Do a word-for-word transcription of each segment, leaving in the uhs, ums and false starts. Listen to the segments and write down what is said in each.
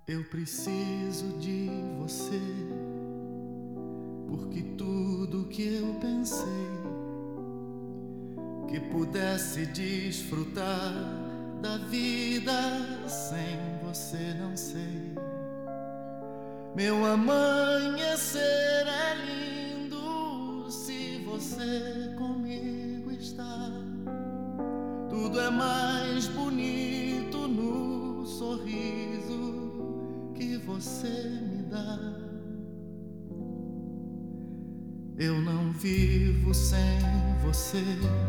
Eu preciso de você, porque tudo que eu pensei que pudesse desfrutar da vida sem você, não sei. Meu amanhecer é lindo se você comigo está. Tudo é mais bonito no sorriso que você me dá. Eu não vivo sem você,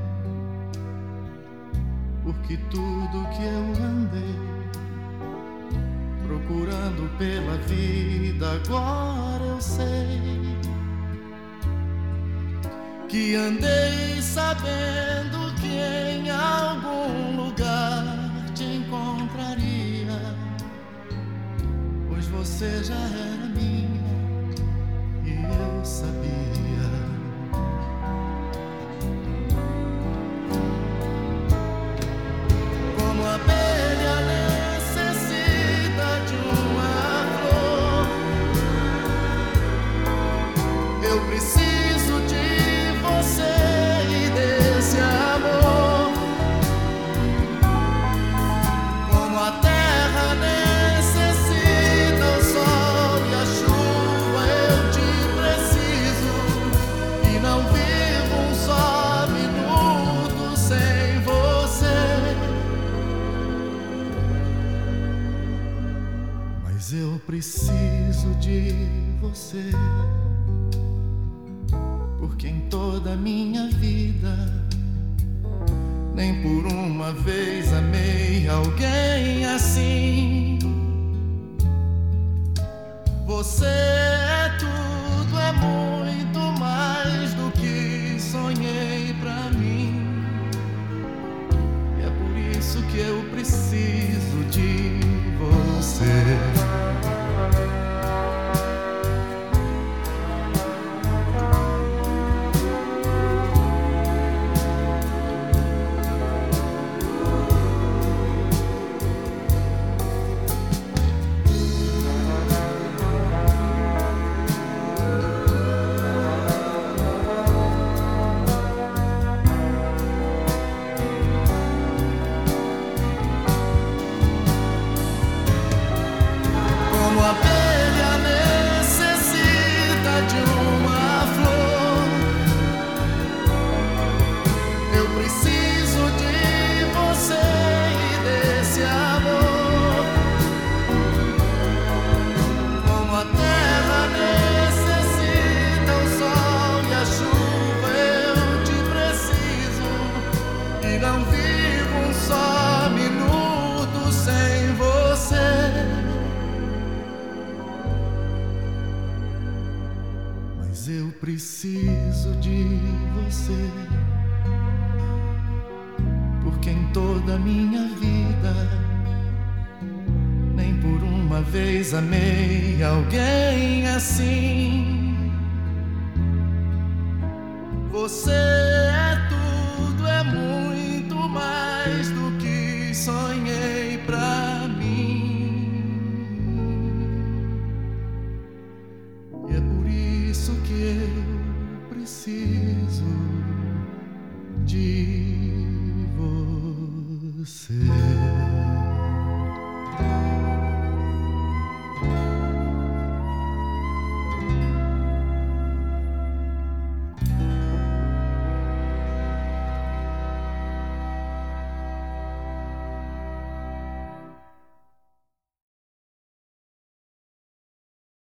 porque tudo que eu andei procurando pela vida, agora eu sei que andei sabendo que em algum lugar te encontraria, pois você já era minha e eu sabia. Como a abelha necessita de uma flor, eu preciso de você e desse amor. Como a terra necessita o sol e a chuva, eu te preciso e não vivo um só minuto sem você. Mas eu preciso de você, porque em toda a minha vida nem por uma vez amei alguém assim. Você é tudo, é muito mais do que sonhei pra mim. E é por isso que eu preciso de você. Como a abelha necessita de uma flor, eu preciso de você e desse amor. Como a terra necessita o sol e a chuva, eu te preciso e não vivo um só minuto sem você. Mas eu preciso de você, porque em toda a minha vida nem por uma vez amei alguém assim. Você é tudo, é muito mais do que sonhei pra mim. E é por isso que eu preciso de você.